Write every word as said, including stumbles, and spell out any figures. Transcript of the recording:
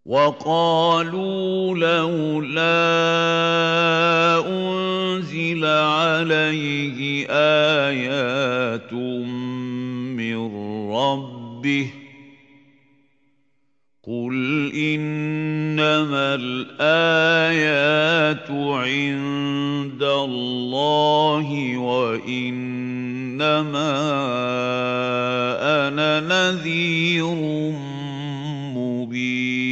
وَقَالُوا لَوْلَا أُنزِلَ عَلَيْهِ آيَاتٌ مِّن رَّبِّهِ ۖ قُلْ إِنَّمَا الْآيَاتُ عِندَ اللَّهِ وَإِنَّمَا أَنَا نَذِيرٌ مُّبِينٌ